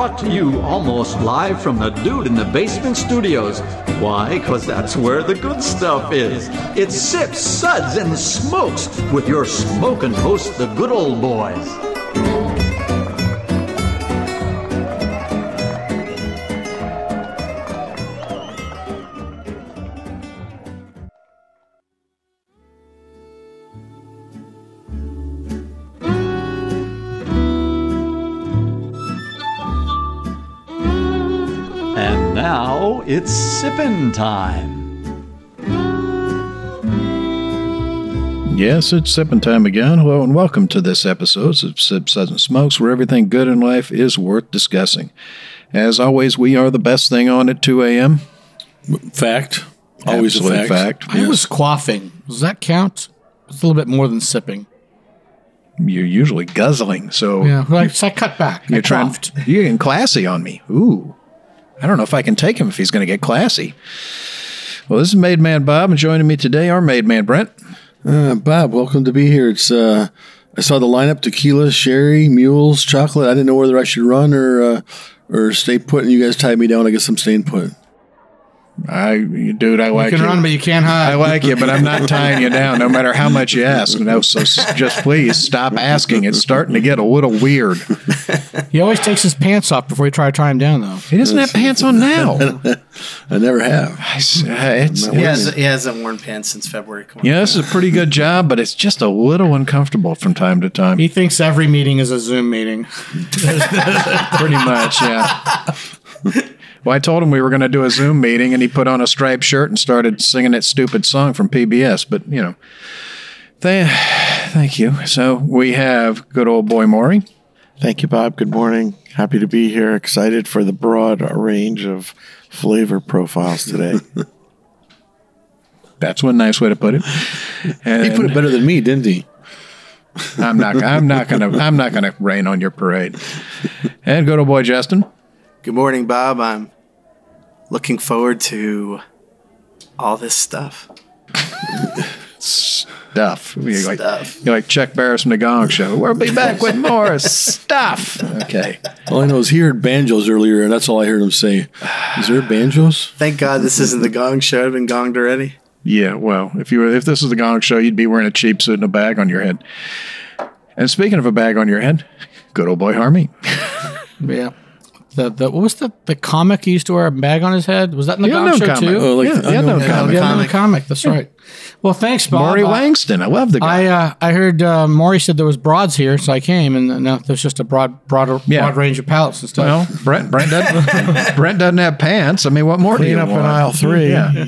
brought to you almost live from the Dude in the Basement studios. Why? Because that's where the good stuff is. It's Sips, Suds, and Smokes with your smoking host, the good old boys. Now it's sippin' time. Yes, it's sippin' time again. Hello and welcome to this episode of Sips, Suds, and Smokes, where everything good in life is worth discussing. As always, we are the best thing on at 2 a.m. Fact. Always Absolute a fact. fact. I was quaffing. Does that count? It's a little bit more than sipping. You're usually guzzling, so Yeah, so I cut back. you're coughed. You're getting classy on me. Ooh. I don't know if I can take him if he's going to get classy. Well, this is Made Man Bob, and joining me today are Made Man Brent. Bob, welcome to be here. It's I saw the lineup: tequila, sherry, mules, chocolate. I didn't know whether I should run or stay put, and you guys tied me down. I guess I'm staying put. I like You can you. run, but you can't hide. I like you, but I'm not tying you down, no matter how much you ask. No, so just please stop asking. It's starting to get a little weird. He always takes his pants off before you try to tie him down, though. He doesn't have pants on now. I never have. He hasn't worn pants since February. Come on. Yeah, this is a pretty good job, but it's just a little uncomfortable from time to time. He thinks every meeting is a Zoom meeting. Pretty much, yeah. Well, I told him we were going to do a Zoom meeting, and he put on a striped shirt and started singing that stupid song from PBS. But, you know, thank you. So we have good old boy Maury. Thank you, Bob. Good morning. Happy to be here. Excited for the broad range of flavor profiles today. That's one nice way to put it. And He put it better than me, didn't he? I'm not gonna rain on your parade. And good old boy Justin. Good morning, Bob. I'm looking forward to all this stuff. Stuff. Stuff. You're like Chuck Barris from the Gong Show. We'll be back with more stuff. Okay. All I know is he heard banjos earlier, and that's all I heard him say. Is there banjos? Thank God this isn't the Gong Show. I've been gonged already. Yeah, well, if this was the Gong Show, you'd be wearing a cheap suit and a bag on your head. And speaking of a bag on your head, good old boy Harmy. Yeah. What was the comic he used to wear a bag on his head? Was that in the Gong Show, comic. too? Oh, like the unknown comic. The unknown comic. That's right. Well, thanks, Bob. Maury Langston. I love the guy. I heard Maury said there was broads here, so I came, and now there's just a broad range of palettes and stuff. Well, Brent doesn't have pants. I mean, what more do you Clean up want? in aisle 3. Yeah.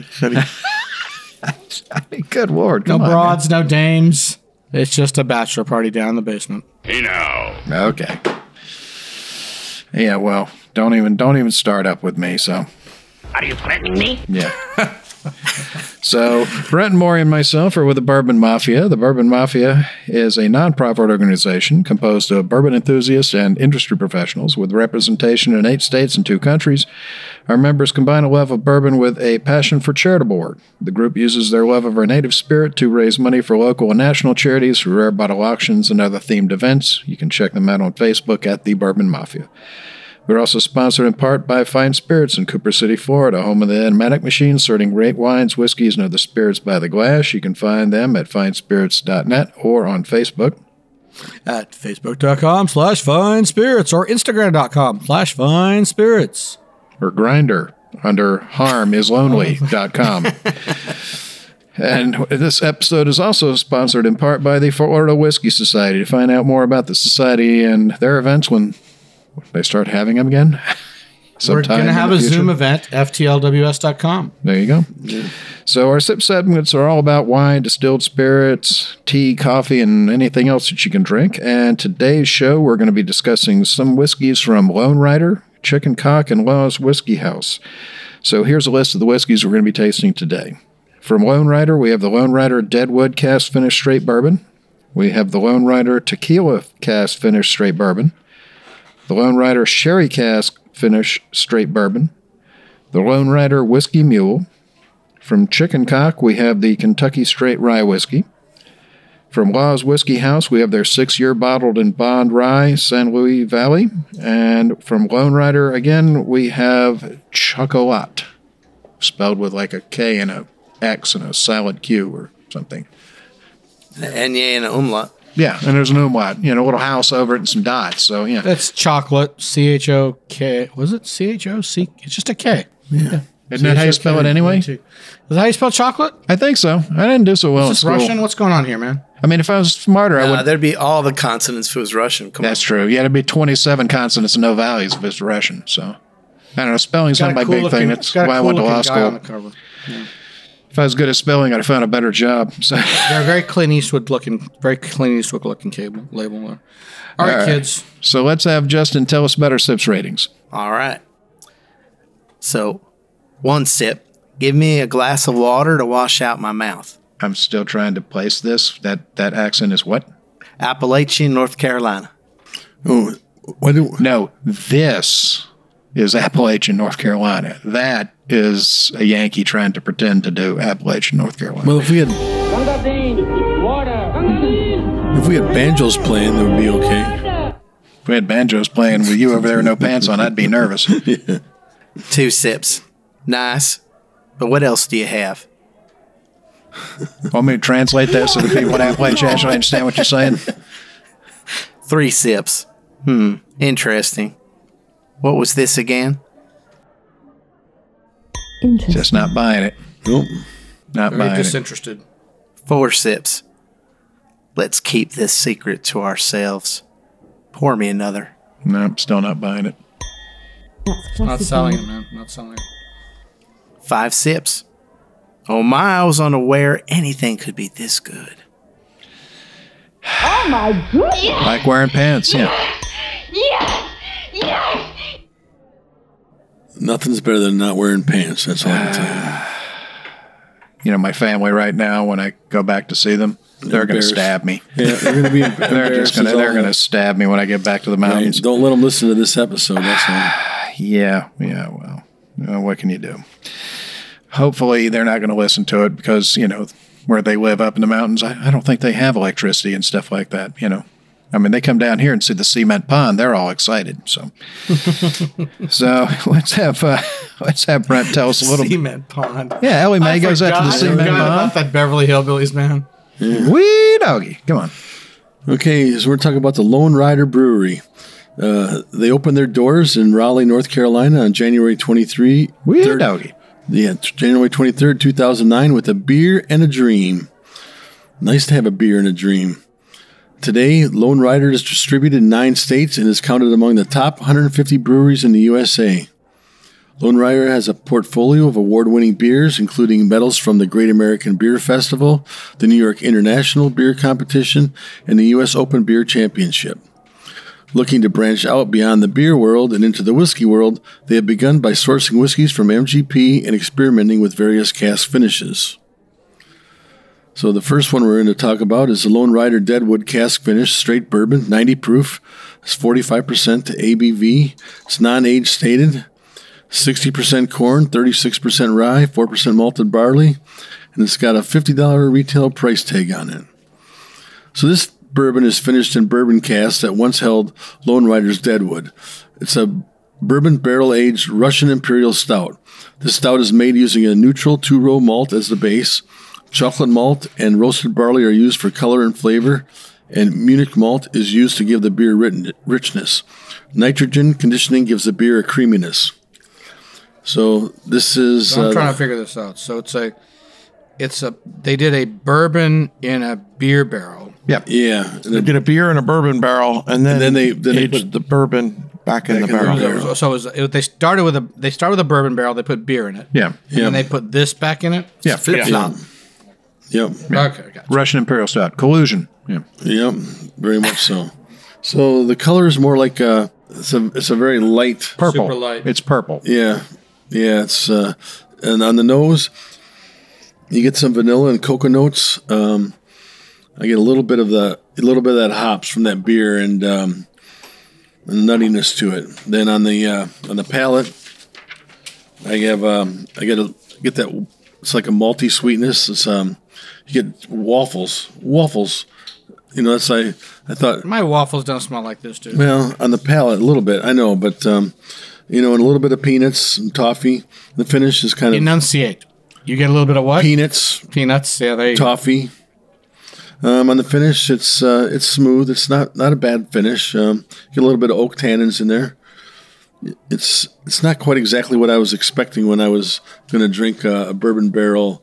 Good Lord. No Come on, broads, no dames. It's just a bachelor party down in the basement. man. Okay. Yeah, well, don't even start up with me, so. Are you threatening me? Yeah. So, Brent and Maury and myself are with the Bourbon Mafia. The Bourbon Mafia is a nonprofit organization composed of bourbon enthusiasts and industry professionals with representation in 8 states and 2 countries. Our members combine a love of bourbon with a passion for charitable work. The group uses their love of our native spirit to raise money for local and national charities, for rare bottle auctions, and other themed events. You can check them out on Facebook at the Bourbon Mafia. We're also sponsored in part by Fine Spirits in Cooper City, Florida, home of the Enigmatic Machine, serving great wines, whiskeys, and other spirits by the glass. You can find them at finespirits.net or on Facebook. At facebook.com/finespirits or instagram.com/finespirits. Or Grindr under harmislonely.com. And this episode is also sponsored in part by the Florida Whiskey Society. To find out more about the society and their events when they start having them again. We're going to have a Zoom event, ftlws.com. There you go. Yeah. So our sip segments are all about wine, distilled spirits, tea, coffee, and anything else that you can drink. And today's show, we're going to be discussing some whiskeys from Lone Rider, Chicken Cock, and Law's Whiskey House. So here's a list of the whiskeys we're going to be tasting today. From Lone Rider, we have the Lone Rider Deadwood Cask Finished Straight Bourbon. We have the Lone Rider Tequila Cask Finished Straight Bourbon. The Lone Rider Sherry Cask Finished Straight Bourbon. The Lone Rider Whiskey Mule. From Chicken Cock, we have the Kentucky Straight Rye Whiskey. From Law's Whiskey House, we have their 6-year bottled in Bond Rye, San Luis Valley. And from Lone Rider, again, we have Chocolat, spelled with like a K and a X and a silent Q or something. And an umlaut. Yeah, and there's an umlaut, a little house over it and some dots. So, yeah. That's chocolate, C-H-O-K. Was it C-H-O-C? It's just a K. Yeah. Isn't that how you spell it anyway? Is that how you spell chocolate? I think so. I didn't do so well in Is this school. Russian? What's going on here, man? I mean, if I was smarter, I would. There'd be all the consonants if it was Russian. Come That's on. true. Yeah, it'd be 27 consonants and no values if it's Russian. So, I don't know. Spelling's not my big thing. That's why I went to law school. If I was good at spelling, I'd have found a better job. So. They're very Clint Eastwood looking label there. All right, kids. So let's have Justin tell us about our sips ratings. All right. So, 1 sip. Give me a glass of water to wash out my mouth. I'm still trying to place this. That accent is what? Appalachian, North Carolina. Oh, No, this is Appalachian, North Carolina. That is a Yankee trying to pretend to do Appalachian, North Carolina. well, if we had banjos playing, that would be okay. If we had banjos playing with you over there with no pants on, I'd be nervous. 2 sips. Nice. But what else do you have? Want me to translate this so the people in Appalachia actually understand what you're saying? 3 sips. Interesting. What was this again? Just not buying it. Nope. Not Very buying it. disinterested. 4 sips. Let's keep this secret to ourselves. Pour me another. No, still not buying it. Not selling it, man. Not selling it. 5 sips. Oh my, I was unaware anything could be this good. Oh my goodness! Like wearing pants, yeah. Yes! Yes! Nothing's better than not wearing pants. That's all I can tell you. My family right now, when I go back to see them, they're going to stab me. Yeah, they're going to be They're going to stab me when I get back to the mountains. Right. Don't let them listen to this episode. That's all. Yeah, well, what can you do? Hopefully they're not going to listen to it because, where they live up in the mountains, I don't think they have electricity and stuff like that, I mean, they come down here and see the cement pond. They're all excited. So, let's have Brent tell us a little. Cement pond. Yeah, Ellie Mae goes out to the cement pond. About that Beverly Hillbillies, man. Yeah. Wee doggy, come on. Okay, so we're talking about the Lone Rider Brewery. They opened their doors in Raleigh, North Carolina on January 23. Wee doggy. Yeah, January 23rd, 2009 with a beer and a dream. Nice to have a beer and a dream. Today, Lone Rider is distributed in 9 states and is counted among the top 150 breweries in the USA. Lone Rider has a portfolio of award-winning beers, including medals from the Great American Beer Festival, the New York International Beer Competition, and the U.S. Open Beer Championship. Looking to branch out beyond the beer world and into the whiskey world, they have begun by sourcing whiskeys from MGP and experimenting with various cask finishes. So the first one we're going to talk about is the Lone Rider Deadwood Cask Finish Straight Bourbon, 90 proof. It's 45% to ABV. It's non-age stated. 60% corn, 36% rye, 4% malted barley, and it's got a $50 retail price tag on it. So this bourbon is finished in bourbon casks that once held Lone Rider's Deadwood. It's a bourbon barrel-aged Russian Imperial Stout. The stout is made using a neutral 2-row malt as the base. Chocolate malt and roasted barley are used for color and flavor, and Munich malt is used to give the beer richness. Nitrogen conditioning gives the beer a creaminess. So this is... So I'm trying to figure this out. So they did a bourbon in a beer barrel. Yeah. Yeah. They did a beer in a bourbon barrel, and then they aged the bourbon back in the barrel. So they started with a bourbon barrel. They put beer in it. Yeah. And they put this back in it. Yeah. Flip-flop. Yep. Okay, gotcha. Russian Imperial Stout. Collusion. Yeah. Yep. Very much so. So the color is more like it's a very light Purple. Super light. It's purple. Yeah. Yeah. It's and on the nose, you get some vanilla and cocoa notes. I get a little bit of that hops from that beer and nuttiness to it. Then on the palate, I get that. It's like a malty sweetness. It's you get waffles that's I thought. My waffles don't smell like this, dude. Well, on the palate, a little bit, I know, but and a little bit of peanuts and toffee. The finish is kind of enunciate. You get a little bit of what? Peanuts. Yeah, there you toffee. On the finish, it's smooth. It's not a bad finish. Get a little bit of oak tannins in there. It's not quite exactly what I was expecting when I was going to drink a bourbon barrel,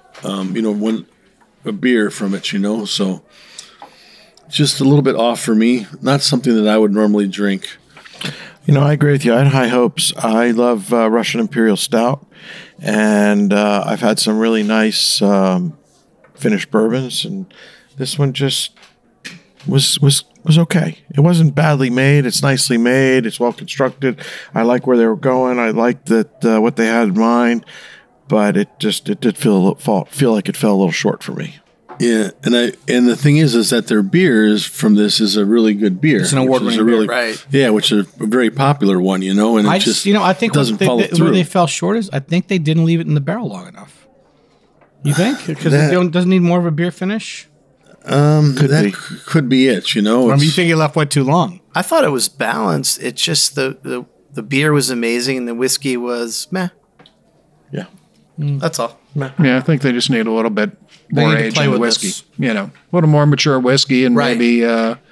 a beer from it, So just a little bit off for me. Not something that I would normally drink. I agree with you. I had high hopes. I love Russian Imperial Stout, and I've had some really nice finished bourbons, and this one just was okay. It wasn't badly made. It's nicely made. It's well constructed. I like where they were going. I liked that what they had in mind, but it did feel like it fell a little short for me. Yeah, and the thing is that their beers from this is a really good beer. It's an award-winning beer, right? Yeah, which is a very popular one, and I doesn't think follow through. Where they fell short is I think they didn't leave it in the barrel long enough. You think? Because it doesn't need more of a beer finish. Could be it. Or you think it left way too long? I thought it was balanced. It's just the beer was amazing and the whiskey was meh. Yeah, that's all. Yeah, I think they just need a little bit more age in the whiskey. This. A little more mature whiskey, and maybe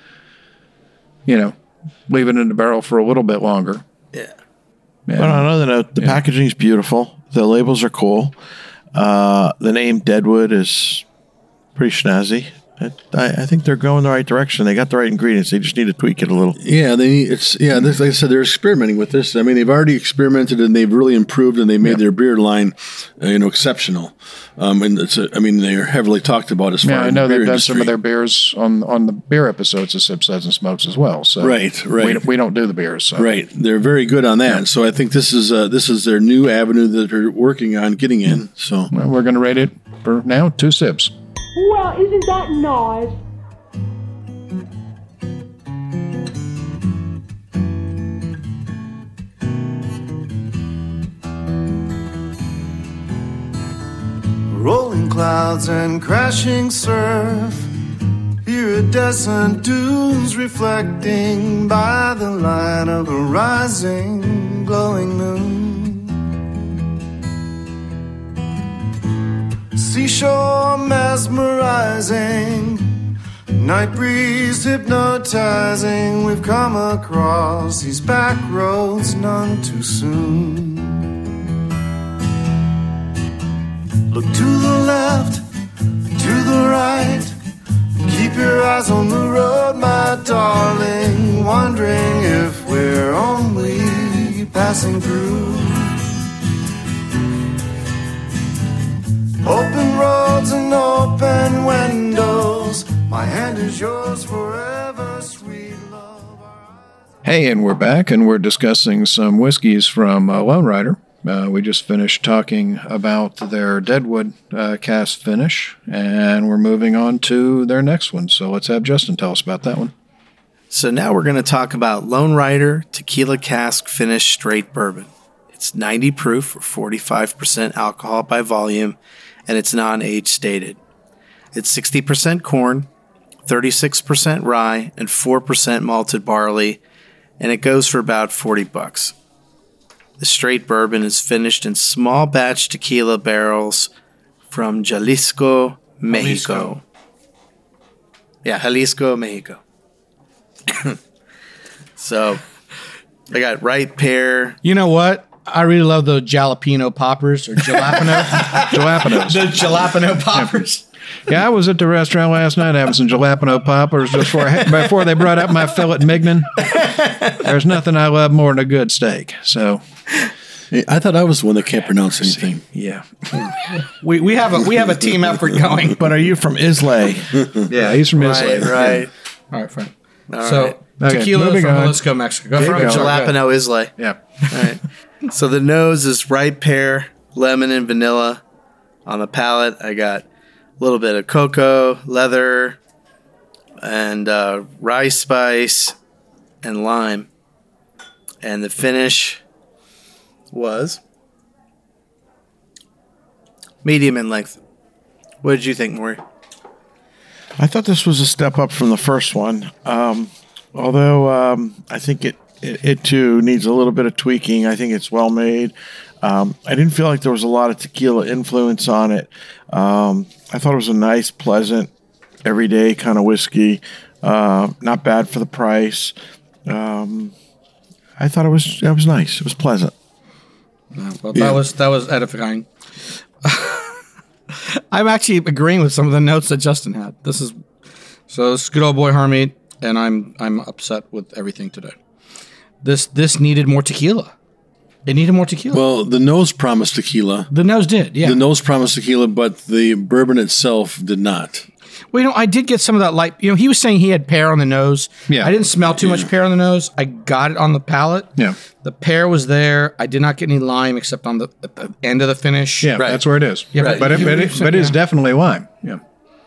leave it in the barrel for a little bit longer. Yeah. But on another note, the packaging is beautiful. The labels are cool. The name Deadwood is pretty snazzy. I think they're going the right direction. They got the right ingredients. They just need to tweak it a little. Yeah, like I said, they're experimenting with this. I mean, they've already experimented and they've really improved, and they made their beer line, exceptional. And they are heavily talked about as far as I know the beer they've done industry. some of their beers on the beer episodes of Sip Suds and Smokes as well. So right. We don't do the beers. So. Right, they're very good on that. Yeah. So I think this is their new avenue that they're working on getting in. So we're going to rate it for now 2 sips. Well, isn't that nice? Rolling clouds and crashing surf, iridescent dunes reflecting by the light of a rising, glowing moon. Seashore mesmerizing, night breeze hypnotizing. We've come across these back roads none too soon. Look to the left, to the right. Keep your eyes on the road, my darling. Wondering if we're only passing through. Open roads and open windows. My hand is yours forever, sweet love. Hey, and we're back, and we're discussing some whiskeys from Lone Rider. We just finished talking about their Deadwood cask finish, and we're moving on to their next one. So let's have Justin tell us about that one. So now we're going to talk about Lone Rider Tequila Cask Finish Straight Bourbon. It's 90 proof or 45% alcohol by volume, and it's non-age stated. It's 60% corn, 36% rye, and 4% malted barley, and it goes for about $40. The straight bourbon is finished in small batch tequila barrels from Jalisco, Mexico. Jalisco, Mexico. So I got ripe pear. You know what? I really love the jalapeno poppers or jalapeno. Jalapenos. The jalapeno poppers. Yeah, I was at the restaurant last night having some jalapeno poppers before they brought up my fillet mignon. There's nothing I love more than a good steak. So I thought I was the one that can't pronounce anything. Yeah. We have a team effort going. But are you from Islay? Yeah, he's from Islay. Right. All right, fine. Right. Tequila moving from on. Jalisco, Mexico. From Jalapeno, Islay. Yeah. All right. So the nose is ripe pear, lemon, and vanilla. On the palate, I got a little bit of cocoa, leather, and rye spice, and lime. And the finish was medium in length. What did you think, Maury? I thought this was a step up from the first one. Although I think it too needs a little bit of tweaking. I think it's well made. I didn't feel like there was a lot of tequila influence on it. I thought it was a nice, pleasant, everyday kind of whiskey. Not bad for the price. I thought it was nice. It was pleasant. Well, that was edifying. I'm actually agreeing with some of the notes that Justin had. This is good old boy Hermit, and I'm upset with everything today. This needed more tequila. It needed more tequila. Well, the nose promised tequila. The nose did, yeah. The nose promised tequila, but the bourbon itself did not. Well, I did get some of that light. He was saying he had pear on the nose. Yeah. I didn't smell too much pear on the nose. I got it on the palate. Yeah. The pear was there. I did not get any lime except at the end of the finish. Yeah, that's where it is. Yeah, right. But it is definitely lime. Yeah.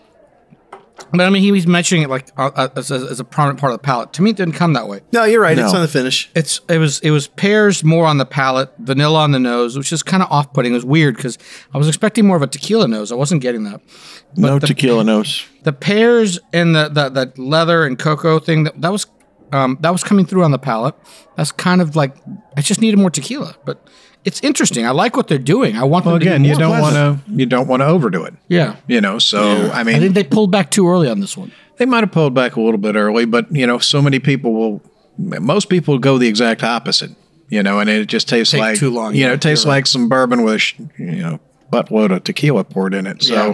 But I mean, he was mentioning it like as a prominent part of the palate. To me, it didn't come that way. No, you're right. No. It's on the finish. It was pears more on the palate, vanilla on the nose, which is kind of off-putting. It was weird because I was expecting more of a tequila nose. I wasn't getting that. But No tequila nose. The pears and the leather and cocoa thing that was coming through on the palate. That's kind of like I just needed more tequila, but it's interesting. I like what they're doing. I want them to again, be you more pleasant. don't want to overdo it. Yeah. I mean, I think they pulled back too early on this one. they might have pulled back a little bit early, but so many people most people go the exact opposite, and it just tastes Take like too long. It tastes like some bourbon with buttload of tequila poured in it. So,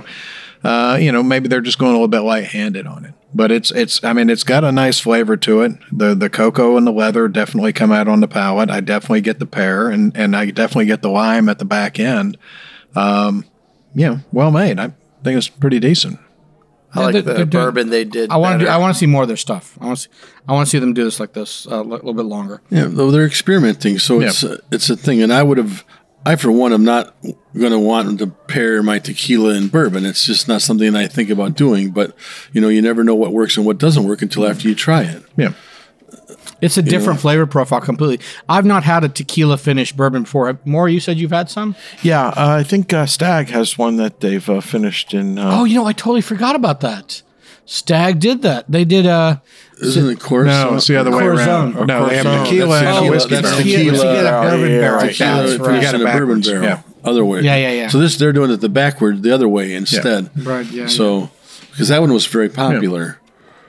maybe they're just going a little bit light-handed on it. But it's got a nice flavor to it. The cocoa and the leather definitely come out on the palate. I definitely get the pear, and I definitely get the lime at the back end. Well made. I think it's pretty decent. I like the bourbon they did. I want to see more of their stuff. I want to see them do this like this a little bit longer. Yeah, though they're experimenting, so it's a thing. And I for one am not going to want to pair my tequila and bourbon. It's just not something I think about doing. But you never know what works and what doesn't work until after you try it. Yeah. It's a different flavor profile completely. I've not had a tequila finished bourbon before. Maury, you said you've had some? Yeah, I think Stag has one that they've finished in. I totally forgot about that. Stag did that. They did. Isn't it Corazon? No, it's the other way around. Corazon. No, they have Corazon. tequila and a whiskey That's barrel. tequila. You get a bourbon barrel. Tequila That's right. finished in a bourbon barrel. Yeah. Other way. Yeah. So they're doing it the other way instead. Right, yeah. So, because that one was very popular.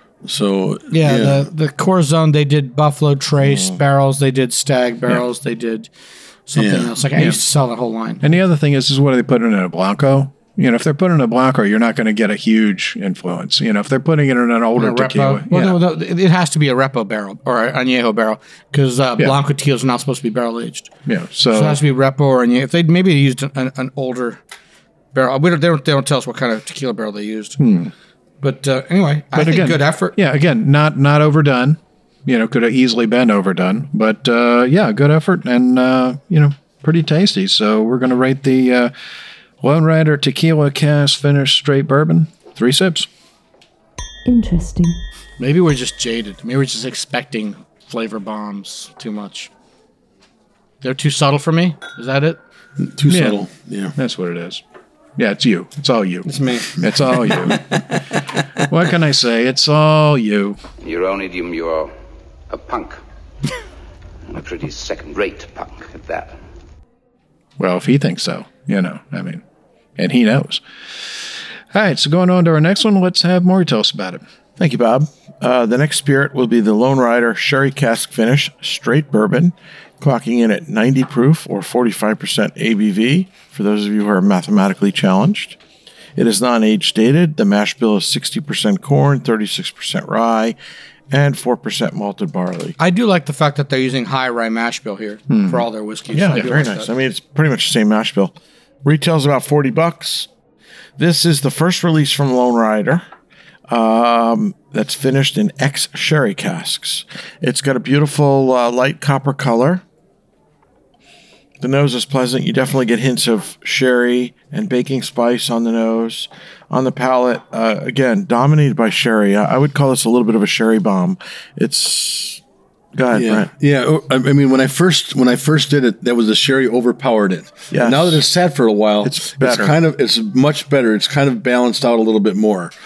So the Corazon, they did Buffalo Trace barrels, they did Stag barrels, they did something else. I used to sell that whole line. And the other thing is what are they putting in a Blanco? If they're putting in a Blanco, you're not going to get a huge influence. If they're putting it in an older tequila. Well, it has to be a Repo barrel or an Añejo barrel because Blanco tequilas are not supposed to be barrel aged. Yeah, so it has to be Repo or Añejo. If they maybe used an older barrel, they don't tell us what kind of tequila barrel they used. But anyway, I think good effort. Yeah, again, not overdone. Could have easily been overdone, but good effort and pretty tasty. So we're going to rate the Lone Rider Tequila Cask Finished Straight Bourbon 3 sips. Interesting. Maybe we're just jaded. Maybe we're just expecting flavor bombs too much. They're too subtle for me. Is that it? Too subtle. Yeah, that's what it is. Yeah, it's you. It's all you. It's me. It's all you. What can I say? It's all you. Euronidium, you're a punk. A pretty second-rate punk at that. Well, if he thinks so, and he knows. All right, so going on to our next one, let's have Maury tell us about it. Thank you, Bob. The next spirit will be the Lone Rider Sherry Cask Finish Straight Bourbon, clocking in at 90 proof or 45% ABV, for those of you who are mathematically challenged. It is non-age dated. The mash bill is 60% corn, 36% rye, and 4% malted barley. I do like the fact that they're using high rye mash bill here for all their whiskeys. Yeah, very nice. That. It's pretty much the same mash bill. Retails about $40. This is the first release from Lone Rider. That's finished in ex-sherry casks. It's got a beautiful light copper color. The nose is pleasant. You definitely get hints of sherry and baking spice on the nose. On the palate, again, dominated by sherry. I would call this a little bit of a sherry bomb. It's... Go ahead, Brent. Yeah, I mean, when I first did it, that was the sherry overpowered it. Yes. And now that it's sat for a while, it's better. It's much better. It's kind of balanced out a little bit more.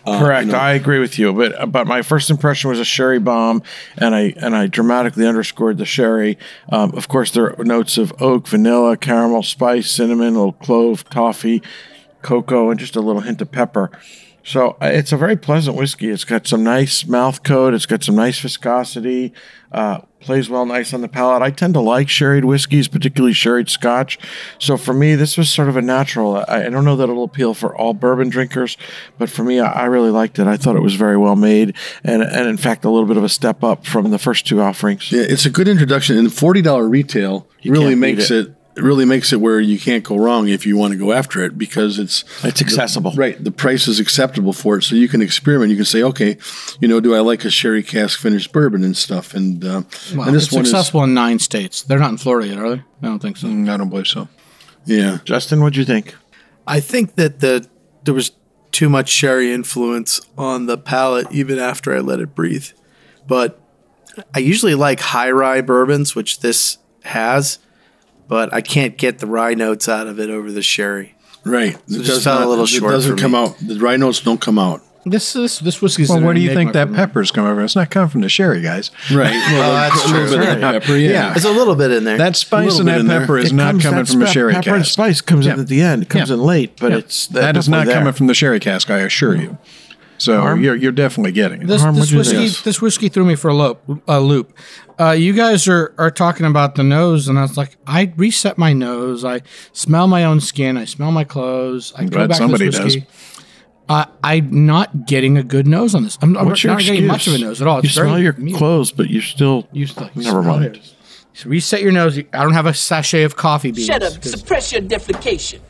Correct. I agree with you. But my first impression was a sherry bomb, and I dramatically underscored the sherry. Of course, there are notes of oak, vanilla, caramel, spice, cinnamon, a little clove, toffee, cocoa, and just a little hint of pepper. So it's a very pleasant whiskey. It's got some nice mouth coat. It's got some nice viscosity. Plays well nice on the palate. I tend to like sherried whiskeys, particularly sherried Scotch. So for me, this was sort of a natural. I don't know that it'll appeal for all bourbon drinkers, but for me, I really liked it. I thought it was very well made, and in fact, a little bit of a step up from the first two offerings. Yeah, it's a good introduction, and $40 retail really makes it. It really makes it where you can't go wrong if you want to go after it, because it's accessible. The price is acceptable for it, so you can experiment. You can say, okay, do I like a sherry cask finished bourbon and stuff? And and this it's one accessible in 9 states. They're not in Florida yet, are they? I don't think so. I don't believe so. Yeah, Justin, what'd you think? I think that there was too much sherry influence on the palate even after I let it breathe. But I usually like high rye bourbons, which this has. But I can't get the rye notes out of it over the sherry. Right. So it just felt a little short. It doesn't for come me. out. The rye notes don't come out. This whiskey's. Well, where do you think enigma that for me. pepper's coming from? It's not coming from the sherry, guys. Right. Well, that's a little true. bit of pepper, yeah. There's a little bit in there. That spice little and bit that in there. pepper is not coming from a sherry Pepper and cask. spice comes in at the end. It comes in late, but That is not coming from the sherry cask, I assure you. So Harm? you're definitely getting it. This whiskey threw me for a loop. You guys are talking about the nose, and I was like, I reset my nose. I smell my own skin. I smell my clothes. I go glad back somebody to this whiskey. I'm not getting a good nose on this. I'm What's your not getting excuse? much of a nose at all. You It's very smell your muted. clothes, but you still. Never mind. So reset your nose. I don't have a sachet of coffee beans. Shut up. Suppress your defecation.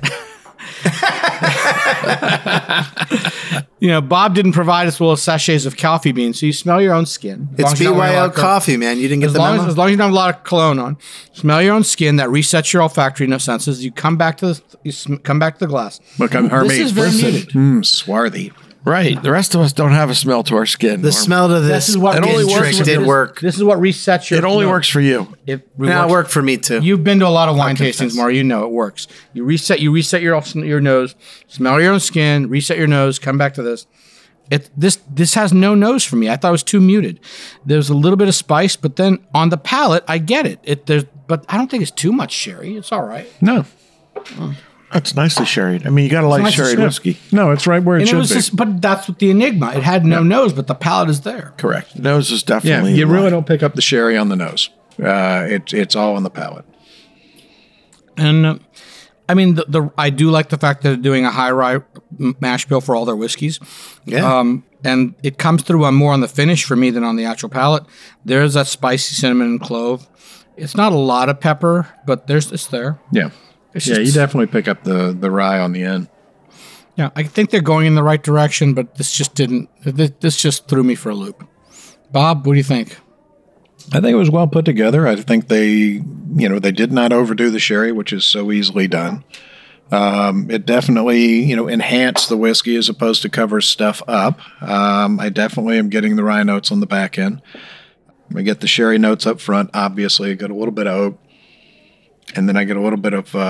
Bob didn't provide us with sachets of coffee beans, so you smell your own skin. It's BYO coffee, man. You didn't get As the long memo? as you don't have a lot of cologne on, smell your own skin. That resets your olfactory senses. You come back to the glass. Look, I'm Hermie. This is very muted. Swarthy. Right. The rest of us don't have a smell to our skin. The smell to this is what it only trick did work. This is what resets your. It only works for you. It worked for me too. You've been to a lot of wine tastings, Mario. You know it works. You reset your nose, smell your own skin, reset your nose, come back to this. This has no nose for me. I thought it was too muted. There's a little bit of spice, but then on the palate, I get it. But I don't think it's too much sherry. It's all right. No. That's nicely sherried. I mean, you got to like nicely sherried sherried. whiskey. No, it's right where it And should it was be. just, but that's what the enigma. It had no nose, but the palate is there. Correct. Nose is Yeah, definitely. you really don't pick up the sherry on the nose. It's all on the palate. And I mean, I do like the fact that they're doing a high rye mash bill for all their whiskeys. Yeah. And it comes through more on the finish for me than on the actual palate. There's that spicy cinnamon and clove. It's not a lot of pepper, but it's there. Yeah. It's Yeah, just- you definitely pick up the rye on the end. Yeah, I think they're going in the right direction, but this just didn't. This just threw me for a loop. Bob, what do you think? I think it was well put together. I think they did not overdo the sherry, which is so easily done. It definitely, enhanced the whiskey as opposed to cover stuff up. I definitely am getting the rye notes on the back end. I get the sherry notes up front. Obviously, I get a little bit of oak, and then I get a little bit of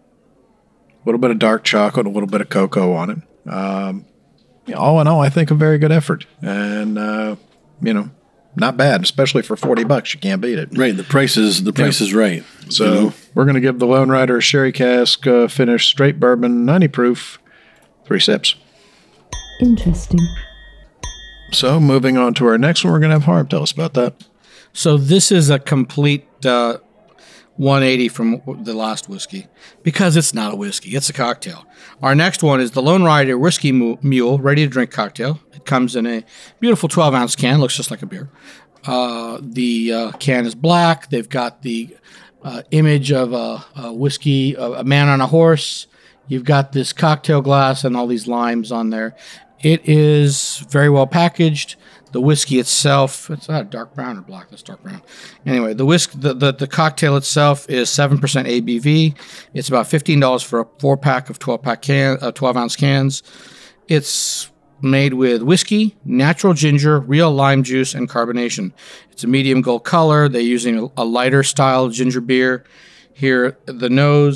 dark chocolate, a little bit of cocoa on it. All in all, I think a very good effort, and not bad, especially for $40. You can't beat it. Right. The price is right. So we're going to give the Lone Rider Sherry Cask finished straight bourbon, 90 proof, 3 sips. Interesting. So moving on to our next one, we're going to have Harm tell us about that. So this is a complete 180 from the last whiskey because it's not a whiskey; it's a cocktail. Our next one is the Lone Rider Whiskey Mule Ready to Drink Cocktail. It comes in a beautiful 12-ounce can, looks just like a beer. The can is black. They've got the image of a whiskey, a man on a horse. You've got this cocktail glass and all these limes on there. It is very well packaged. The whiskey itself, it's not dark brown or black, that's dark brown. Anyway, the cocktail itself is 7% ABV. It's about $15 for a 4-pack of 12-ounce cans. It's made with whiskey, natural ginger, real lime juice, and carbonation. It's a medium gold color. They're using a lighter style ginger beer. Here, the nose,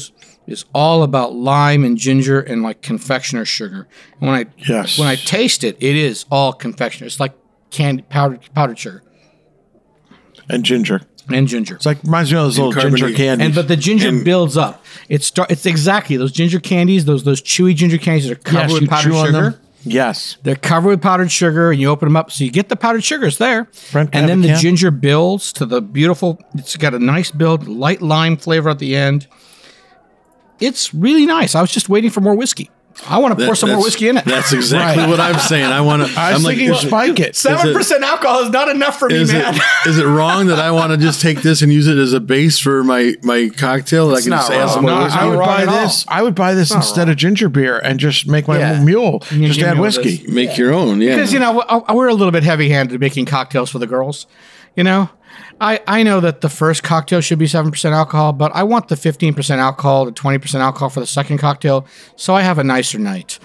is all about lime and ginger and like confectioner sugar. And when I taste it, it is all confectioner. It's like candy powdered sugar And ginger. It's like reminds me of those little ginger candies. But the ginger builds up. It's exactly those ginger candies, those chewy ginger candies that are covered with powdered sugar. Yes. They're covered with powdered sugar, and you open them up, so you get the powdered sugar. It's there. Brent, and then the ginger builds to the beautiful, it's got a nice build, light lime flavor at the end. It's really nice. I was just waiting for more whiskey. I want to pour some more whiskey in it. That's exactly what I'm saying. I was thinking spike it. 7% alcohol is not enough for me, man. Is it wrong that I want to just take this and use it as a base for my cocktail? I can just add some more whiskey? I would buy this instead of ginger beer and just make my mule. Just add whiskey. Make your own, yeah. Because, we're a little bit heavy-handed making cocktails for the girls. I know that the first cocktail should be 7% alcohol, but I want the 15% alcohol to 20% alcohol for the second cocktail, so I have a nicer night.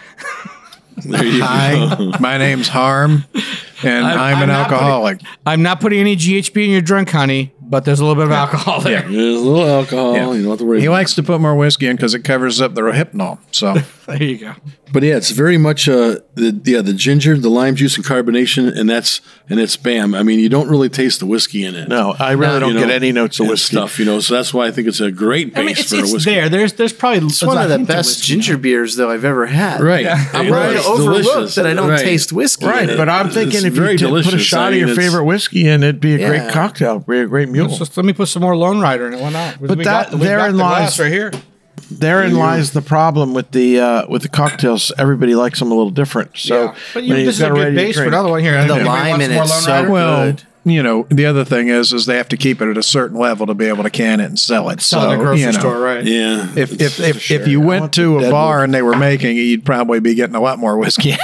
Hi, my name's Harm, and I'm an alcoholic. I'm not putting any GHB in your drink, honey, but there's a little bit of alcohol there. There's a little alcohol. Yeah. You don't have to worry. He likes to put more whiskey in because it covers up the Rohypnol. So there you go. But yeah, it's very much the ginger, the lime juice, and carbonation, and it's bam. I mean, you don't really taste the whiskey in it. No, I really don't get any notes of whiskey stuff. So that's why I think it's a great base for a whiskey. It's there. There's probably it's one of the best ginger beers though I've ever had. Right. I'm going to overlook that I don't taste whiskey. Right, but I'm thinking if you did put a shot of your favorite whiskey in, it'd be a great cocktail, be a great mule. Let me put some more Lone Rider in it. Why not? But therein lies right here. Therein lies the problem with the cocktails. Everybody likes them a little different. So, but this is a good base for another one here. The lime in it's so good. The other thing is they have to keep it at a certain level to be able to can it and sell it. Sell in a grocery store, right? Yeah. If you went to a bar and they were making it, you'd probably be getting a lot more whiskey.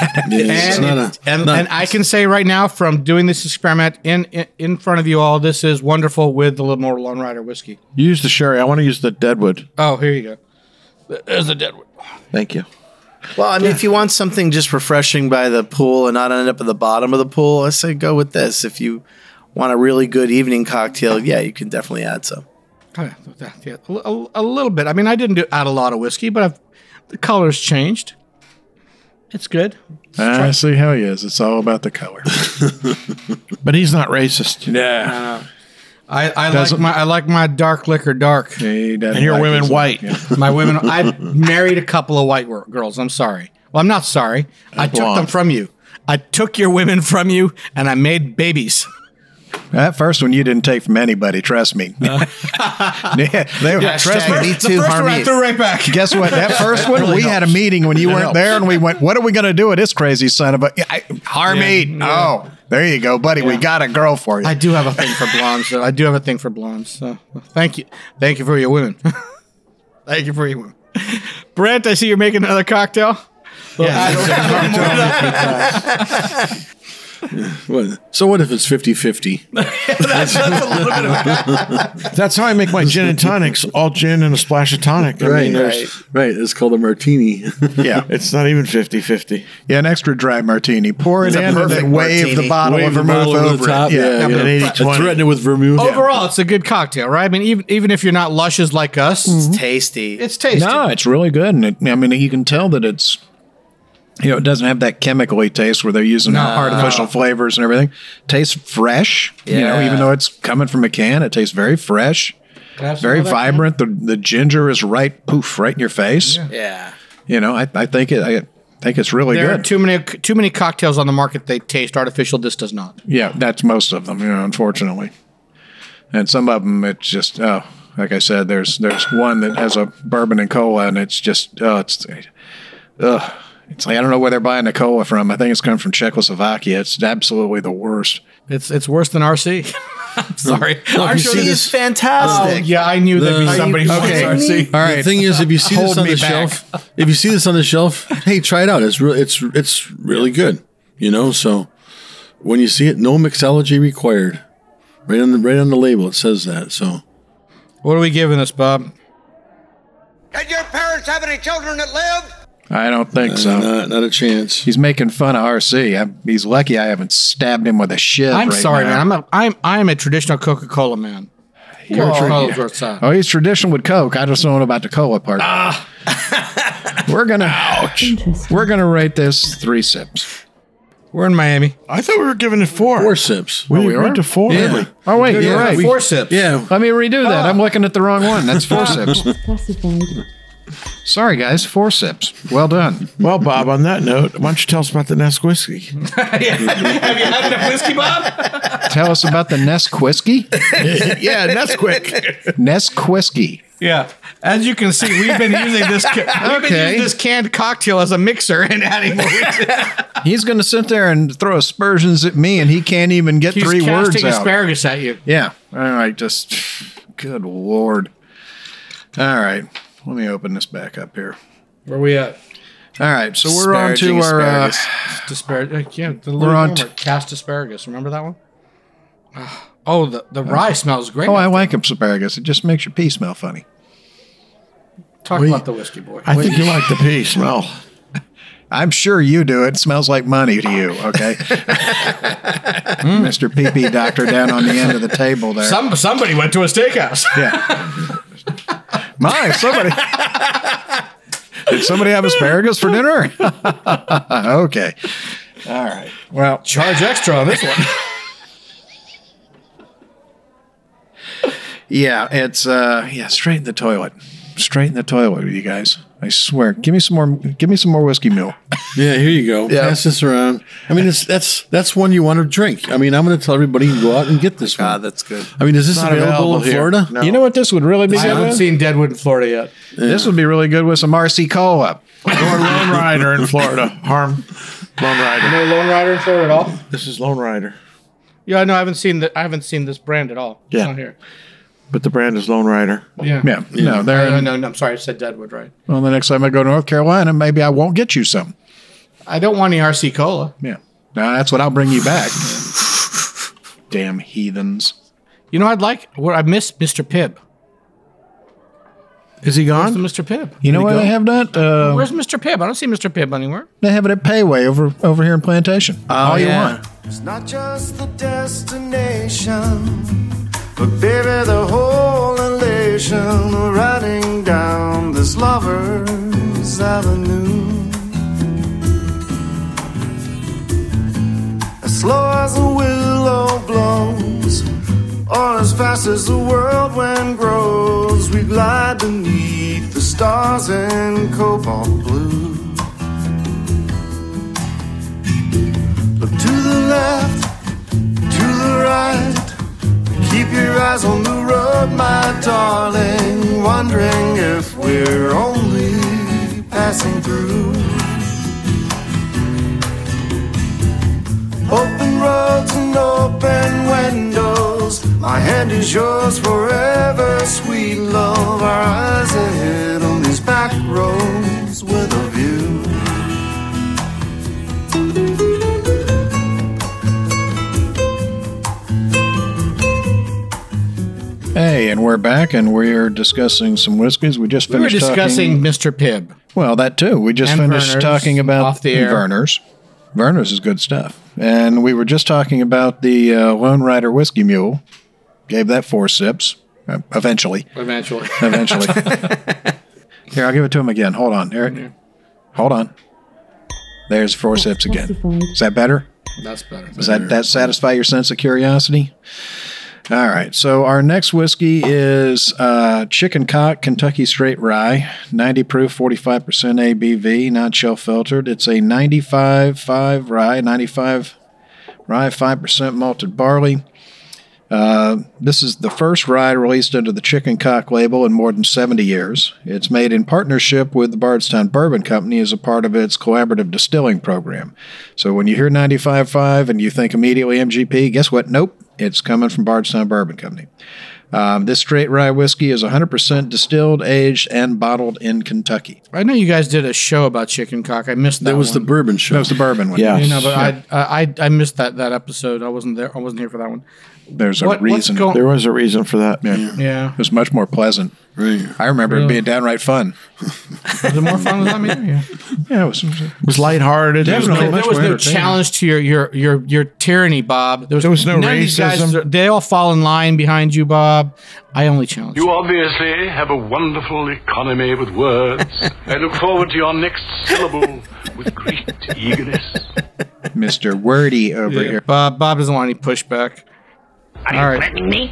And I can say right now, from doing this experiment in front of you all, this is wonderful with a little more Lone Rider whiskey. Use the sherry. I want to use the Deadwood. Oh, here you go. There's the Deadwood. Thank you. Well, I mean, if you want something just refreshing by the pool and not end up at the bottom of the pool, I say go with this. If you want a really good evening cocktail, you can definitely add some. A little bit. I mean, I didn't add a lot of whiskey, but the color's changed. It's good. I see how he is. It's all about the color. But he's not racist. Yeah. I like my dark liquor dark. And your women white. Yeah. My women. I married a couple of white girls. I'm sorry. Well, I'm not sorry. I took them from you. I took your women from you, and I made babies. That first one you didn't take from anybody. Trust me. Trust me. Me too, Harmie. I threw right back. Guess what? That first one, we had a meeting when you weren't there, and we went, "What are we going to do with this crazy son of a Harmie?" Oh, there you go, buddy. We got a girl for you. I do have a thing for blondes. I do have a thing for blondes. So thank you for your women. Thank you for your women. Brent, I see you're making another cocktail. So what if it's 50-50? That's how I make my gin and tonics. All gin and a splash of tonic. Right. It's called a martini. Yeah. It's not even 50-50. Yeah, an extra dry martini. Pour it in and then wave the bottle of vermouth over top. it. And threaten it with vermouth. Overall, it's a good cocktail, right? I mean, even if you're not lushes like us, it's tasty. It's tasty. No, it's really good. And you can tell that it's, it doesn't have that chemically taste where they're using artificial flavors and everything. Tastes fresh. Even though it's coming from a can, it tastes very fresh, very vibrant. The ginger is right in your face. Yeah. I think it's really there good. There are too many cocktails on the market. They taste artificial. This does not. Yeah, that's most of them. Unfortunately, and some of them it's just like I said. There's one that has a bourbon and cola, and it's just It's like I don't know where they're buying the cola from. I think it's coming from Czechoslovakia. It's absolutely the worst. It's worse than RC. I'm sorry. RC is fantastic. Yeah, I knew there'd be somebody who likes RC. All right. The thing is, if you see this on the shelf, hey, try it out. It's really good. So when you see it, no mixology required. Right on the label, it says that. So, what are we giving this, Bob? Did your parents have any children that lived? I don't think so. Not a chance. He's making fun of RC. He's lucky I haven't stabbed him with a shiv. I'm sorry, now. man. I'm a traditional Coca-Cola man. he's traditional with Coke. I just don't know about the cola part. We're gonna rate this 3 sips. We're in Miami. I thought we were giving it 4. 4 sips. We went to 4. Yeah. Oh wait, you're right. 4 sips. Yeah. Let me redo that. I'm looking at the wrong one. That's 4 sips. Classified. Sorry, guys. 4 sips. Well done. Well, Bob, on that note, why don't you tell us about the Nest whiskey? Have you had enough whiskey, Bob? Tell us about the Nesquisky. Yeah, Nesquik. Nesquisky. Yeah. As you can see, we've been using this canned cocktail as a mixer and adding more whiskey. He's going to sit there and throw aspersions at me, and he can't even get 3 words casting out. asparagus at you. Yeah. All right. Just good Lord. All right. Let me open this back up here. Where we at? All right. So we're on to our. We're on cast asparagus. Remember that one? Oh, the rye smells great. Oh, I like asparagus. It just makes your pee smell funny. Talk about the whiskey, boy. I think you like the pee smell. I'm sure you do. It smells like money to you, okay? Mr. Pee-Pee Doctor down on the end of the table there. Somebody went to a steakhouse. Yeah. Somebody. Did somebody have asparagus for dinner? Okay. All right. Well, charge extra on this one. Yeah, it's straight in the toilet. Straight in the toilet with you guys. I swear. Give me some more whiskey mule. Yeah, here you go. Yeah. Pass this around. I mean, that's one you want to drink. I mean, I'm going to tell everybody to go out and get this one. That's good. I mean, is this available in Florida? No. You know what this would really be I good haven't with? seen Deadwood in Florida yet. Yeah. This would be really good with some RC Cola. Or Lone Rider in Florida. Lone Rider. No Lone Rider in Florida at all? This is Lone Rider. Yeah, no, I haven't seen this brand at all. Yeah. It's not here. But the brand is Lone Rider. Yeah. Yeah. No, No, I'm sorry. I said Deadwood, right? Well, the next time I go to North Carolina, maybe I won't get you some. I don't want any RC Cola. Yeah. No, that's what I'll bring you back. Damn heathens. You know, I miss Mr. Pibb. Is he Where's gone? the Mr. Pibb? You know where they have that? Where's Mr. Pibb? I don't see Mr. Pibb anywhere. They have it at Payway over here in Plantation. All you want. It's not just the destination, but baby, the whole elation of riding down this lover's avenue. As slow as the willow blows, or as fast as the whirlwind grows, we glide beneath the stars in cobalt blue. Look to the left, to the right, keep your eyes on the road, my darling, wondering if we're only passing through. Open roads and open windows, my hand is yours forever, sweet love. Our eyes ahead on these back roads with a view. Hey, and we're back, and we're discussing some whiskeys. We just finished discussing Mr. Pibb. Well, that too. We just And finished Vernors talking about off the air. Vernors. Vernors is good stuff. And we were just talking about the Lone Rider Whiskey Mule. Gave that 4 sips. Eventually. Eventually. Here, I'll give it to him again. Hold on. Here. Hold on. There's 4 sips again. Is that better? That's better. Does that satisfy your sense of curiosity? All right. So our next whiskey is Chicken Cock Kentucky Straight Rye, 90 proof, 45% ABV, not shelf filtered. It's a 95.5 rye, 95 rye, 5% malted barley. This is the first rye released under the Chicken Cock label in more than 70 years. It's made in partnership with the Bardstown Bourbon Company as a part of its collaborative distilling program. So when you hear 95.5 and you think immediately MGP, guess what? Nope. It's coming from Bardstown Bourbon Company. This straight rye whiskey is 100% distilled, aged, and bottled in Kentucky. I know you guys did a show about Chicken Cock. I missed that. That was the bourbon show. That was the bourbon one. Yeah. You know, but I missed that episode. I wasn't there. I wasn't here for that one. There's a reason. There was a reason for that. Yeah. It was much more pleasant. Right. I remember it being downright fun. Was it more fun than that? Yeah. Yeah, It was lighthearted. There was no challenge to your tyranny, Bob. There was no none of these guys, racism. they all fall in line behind you, Bob. I only challenge You obviously have a wonderful economy with words. I look forward to your next syllable with great eagerness. Mr. Wordy over here. Bob doesn't want any pushback. Are you threatening me?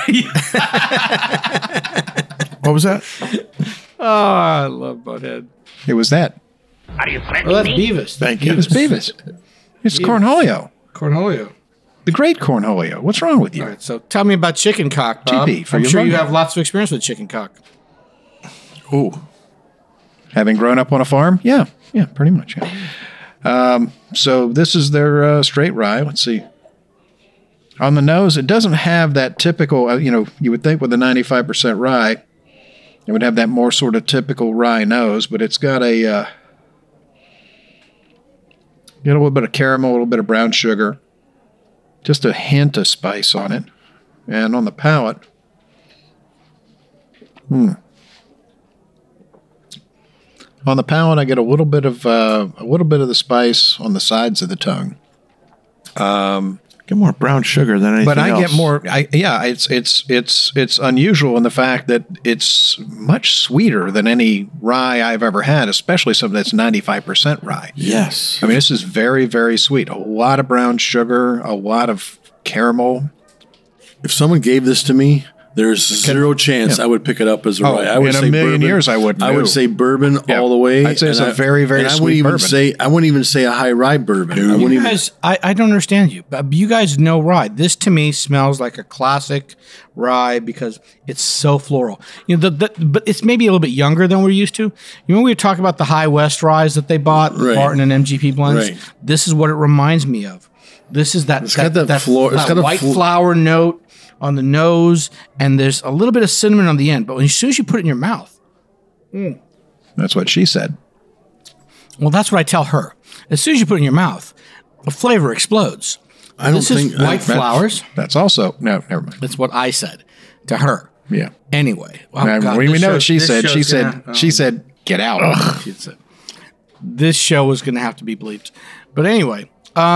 What was that? Oh, I love Butthead. It was that. Are you threatening Well, that's me? Beavis. Thank you. It was Beavis. It's Cornholio. Cornholio. The great Cornholio. What's wrong with you? All right, so tell me about chicken cock, Bob. TP, for I'm your sure you rundown. have lots of experience with chicken cock. Ooh. Having grown up on a farm? Yeah, pretty much. Yeah. So this is their straight rye. Let's see. On the nose, it doesn't have that typical, you would think with a 95% rye, it would have that more sort of typical rye nose, but it's got a little bit of caramel, a little bit of brown sugar, just a hint of spice on it. And on the palate, on the palate, I get a little bit of the spice on the sides of the tongue. Get more brown sugar than anything But I else. get more. It's unusual in the fact that it's much sweeter than any rye I've ever had, especially something that's 95% rye. Yes. I mean, this is very, very sweet. A lot of brown sugar, a lot of caramel. If someone gave this to me, there's zero chance I would pick it up as a rye. I would in a say million bourbon. years, I wouldn't. I would say bourbon all the way. I'd say it's and a very, very and sweet I bourbon. wouldn't even say a high rye bourbon. I wouldn't You even. guys, I don't understand you, but you guys know rye. This to me smells like a classic rye because it's so floral. But it's maybe a little bit younger than we're used to. You know, when we were talking about the High West ryes that they bought, Right. Barton and MGP blends. Right. This is what it reminds me of. This is that got that floor- it's got a white flo- flower note on the nose, and there's a little bit of cinnamon on the end. But as soon as you put it in your mouth, That's what she said. well, that's what I tell her. As soon as you put it in your mouth, the flavor explodes. I don't This is think white flowers. That's also no. Never mind. That's what I said to her. Yeah. Anyway, we know what she said. She said, "Get out." She said, this show was going to have to be bleeped. But anyway,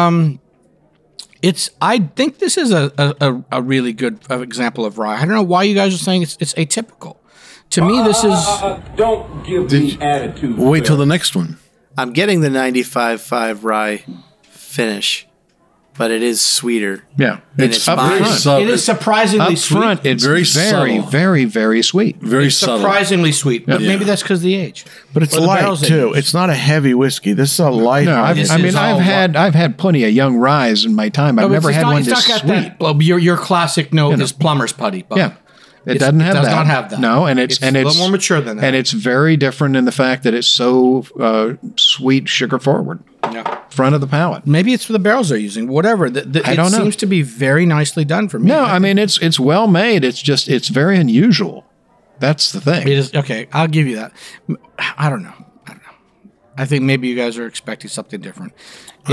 I think this is a really good example of rye. I don't know why you guys are saying it's atypical. To me, this is. Don't give me attitude. Wait till the next one. I'm getting the 95.5 rye finish, but it is sweeter. Yeah, And it's mine. It is surprisingly Up sweet. front, it's Very very, subtle. very, very sweet. Very subtle. Surprisingly sweet, but maybe that's because of the age. But it's Or the light barrels they too. use. It's not a heavy whiskey. This is a light. No, This I've is all had plenty of young ryes in my time. I've No, but never it's had not- one it's this not got sweet. that. Well, your classic note is plumber's putty. Bob. Yeah. It It's- doesn't have does that. not have that. No, and it's a little more mature than that. And it's very different in the fact that it's so sweet, sugar forward, Yeah. front of the palate. Maybe it's for the barrels they're using. Whatever. I don't it know. seems to be very nicely done for me. No, I mean it's well made. It's just it's very unusual. That's the thing. It is okay. I'll give you that. I don't know. I think maybe you guys are expecting something different. I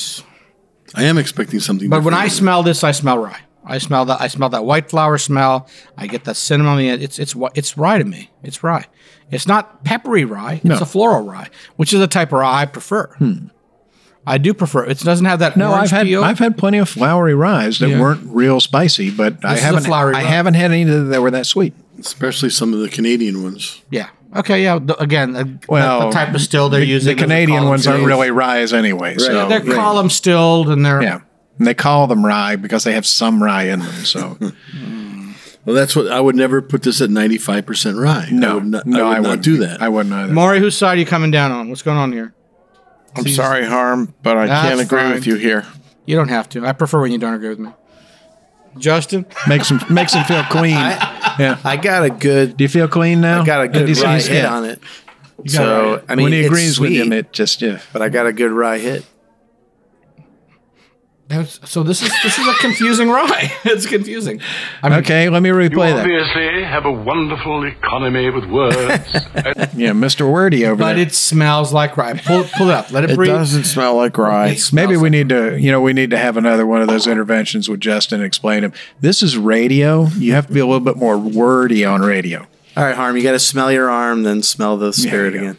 am expecting something. But when I different. smell this, I smell rye. I smell that white flower smell. I get that cinnamon on the end. It's rye to me. It's rye. It's not peppery rye. No. It's a floral rye, which is the type of rye I prefer. I do prefer. It doesn't have that No, orange peel. I've had plenty of flowery ryes that weren't real spicy, but I is a haven't flowery rye. haven't had any that were that sweet. especially some of the Canadian ones. Yeah. Okay. Yeah. Again, Well, the type of still they're using. The Canadian ones aren't really ryes anyway. So They're column stilled, and they're yeah, and they call them rye because they have some rye in them. So Well, that's what I would never put this at 95% rye. no, I would not, no, I would not wouldn't do that. I wouldn't either. Maury, whose side are you coming down on? What's going on here? I'm sorry, Harm, but I That's can't agree fine. with you here. You don't have to. I prefer when you don't agree with me. Justin, makes them feel clean. Yeah. I got a good. Do you feel clean now? I got a Did you good see rye his- hit yeah. on it. got So rye. I mean, when he it's agrees with sweet, him, it just but I got a good rye hit. So this is a confusing rye. It's confusing. Okay, let me replay You that. obviously have a wonderful economy with words. Yeah, Mr. Wordy over But there. it smells like rye. Pull it up. Let it It breathe. doesn't smell like rye. Maybe we need to have another one of those interventions with Justin. Explain him. This is radio. You have to be a little bit more wordy on radio. All right, Harm, you got to smell your arm, then smell the spirit again.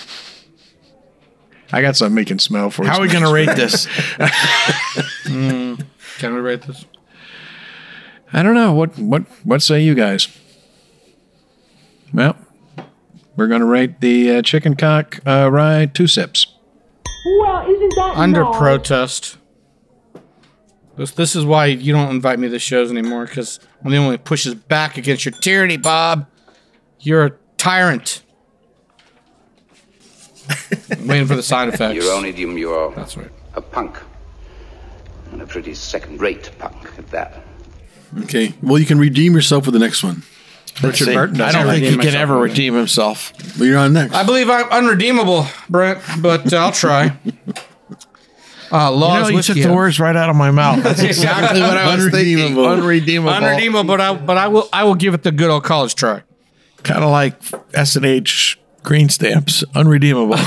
I got something we can smell for. How are we going to rate this? Can we rate this? I don't know. What say you guys? Well, we're going to rate the chicken cock rye 2 sips. Well, isn't that Under nice? protest. This is why you don't invite me to shows anymore, because I'm the one who pushes back against your tyranny, Bob. You're a tyrant. I'm waiting for the side effects. Euronidium, you're That's right. a punk. And a pretty second-rate punk at that. Okay. Well, you can redeem yourself with the next one. Richard Burton. I don't think he can ever redeem himself. Well, you're on next. I believe I'm unredeemable, Brent, but I'll try. Laws You took the words right out of my mouth. That's exactly what I was thinking. Unredeemable. Unredeemable, but I will give it the good old college try. Kind of like S&H green stamps. Unredeemable.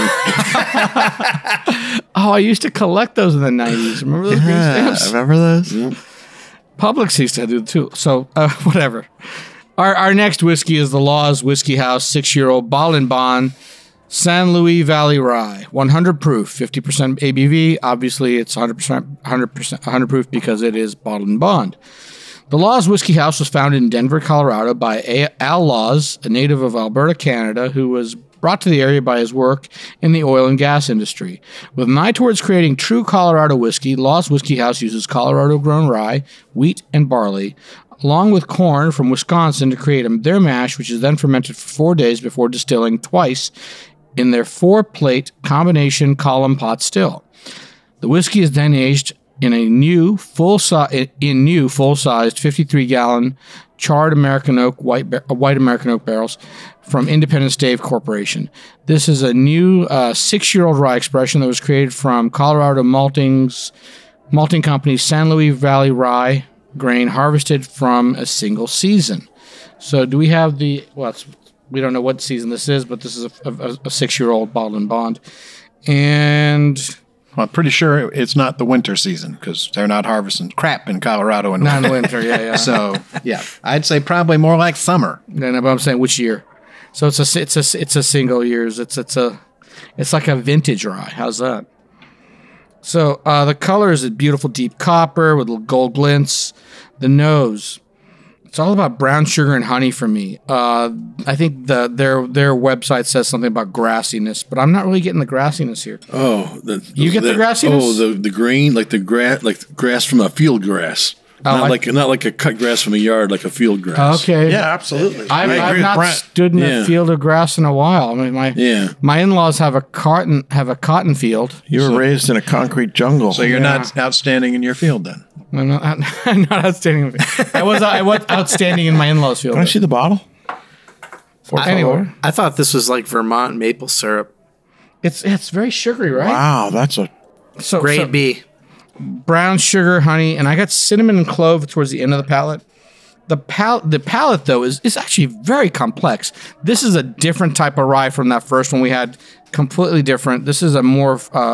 Oh, I used to collect those in the 90s. Remember those green stamps? Remember those? Yep. Publix used to do it too. So, whatever. Our next whiskey is the Laws Whiskey House 6-year-old Bottled and Bond San Luis Valley Rye, 100 proof, 50% ABV. Obviously, it's 100 proof because it is Bottled and Bond. The Laws Whiskey House was founded in Denver, Colorado by Al Laws, a native of Alberta, Canada, who was brought to the area by his work in the oil and gas industry. With an eye towards creating true Colorado whiskey, Laws Whiskey House uses Colorado-grown rye, wheat, and barley, along with corn from Wisconsin to create their mash, which is then fermented for 4 days before distilling twice in their 4-plate combination column pot still. The whiskey is then aged in a new full-sized 53-gallon charred American oak white American oak barrels from Independent Stave Corporation. This is a new 6-year-old rye expression that was created from Colorado malting company's San Luis Valley Rye grain harvested from a single season. So do we have we don't know what season this is, but this is a 6-year-old Bottled and Bond. And Well, I'm pretty sure it's not the winter season because they're not harvesting crap in Colorado. not in the winter, yeah. So, yeah, I'd say probably more like summer. No, but I'm saying which year. So it's a single years. It's like a vintage rye. How's that? So the color is a beautiful deep copper with little gold glints. The nose, it's all about brown sugar and honey for me. I think their website says something about grassiness, but I'm not really getting the grassiness here. Oh, You get the grassiness? Oh, the grain, like the grass from a field grass. Not like a cut grass from a yard, like a field grass. Okay. Yeah, absolutely. I've not stood in a field of grass in a while. I mean, my in-laws have a cotton field. You were raised in a concrete jungle. So you're not outstanding in your field then. I'm not outstanding. I was outstanding in my in-laws field. Can I see the bottle? Anyway, I thought this was like Vermont maple syrup. it's very sugary, right? Wow, that's a Grade B. Brown sugar, honey, and I got cinnamon and clove towards the end of the palate. The palate though is actually very complex. This is a different type of rye from that first one we had. Completely different. This is a more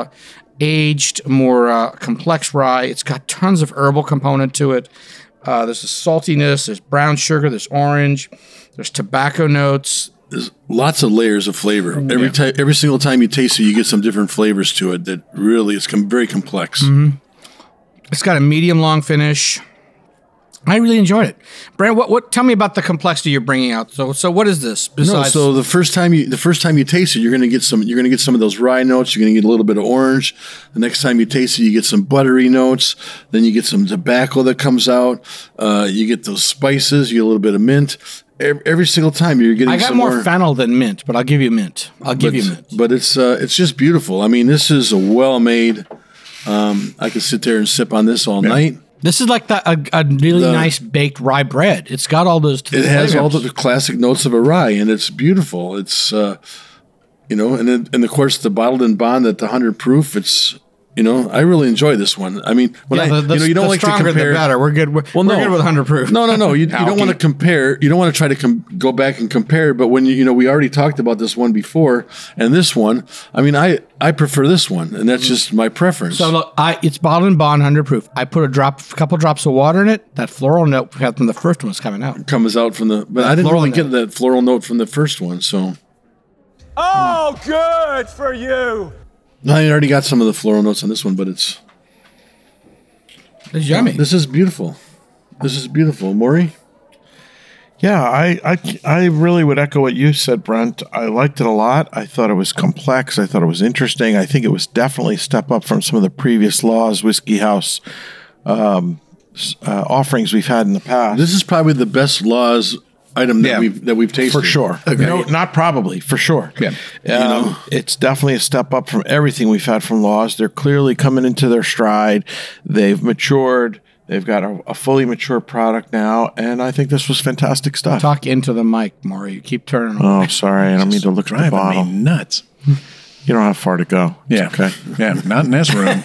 aged, more complex rye. It's got tons of herbal component to it. There's a saltiness. There's brown sugar. There's orange. There's tobacco notes. There's lots of layers of flavor. Every single time you taste it, you get some different flavors to it. That really is very complex. Mm-hmm. It's got a medium long finish. I really enjoyed it. Brad, what? Tell me about the complexity you're bringing out. So what is this? Besides, So the first time you taste it, you're gonna get some of those rye notes. You're gonna get a little bit of orange. The next time you taste it, you get some buttery notes. Then you get some tobacco that comes out. You get those spices. You get a little bit of mint. Every single time you're getting. I got more fennel than mint, but I'll give you mint. But it's just beautiful. I mean, this is a well-made. I could sit there and sip on this all night. This is like a really nice baked rye bread. It's got all those. It has all the classic notes of a rye, and it's beautiful. It's and of course the Bottled and Bond at the 100 proof. It's You know, I really enjoy this one. I mean, when you don't like to compare. The better. We're good. We're good with 100 proof. No. You don't want to compare. You don't want to try to go back and compare. But when we already talked about this one before, and this one, I mean, I prefer this one, and that's just my preference. So look, it's bottled and bond 100 proof. I put a couple drops of water in it. That floral note from the first one is coming out. Comes out from the, but I didn't really get that floral note from the first one. So. Oh, good for you. I already got some of the floral notes on this one, but it's yummy. This is beautiful. This is beautiful. Maury? Yeah, I really would echo what you said, Brent. I liked it a lot. I thought it was complex. I thought it was interesting. I think it was definitely a step up from some of the previous Laws Whiskey House offerings we've had in the past. This is probably the best Laws item that we've tasted. For sure. Okay. No, not probably, for sure. Yeah. It's definitely a step up from everything we've had from Laws. They're clearly coming into their stride. They've matured. They've got a fully mature product now, and I think this was fantastic stuff. Talk into the mic, Maury. You keep turning away. Oh, sorry. I don't mean to look at the bottle. Nuts. You don't have far to go. Yeah. Okay. Yeah, not in this room.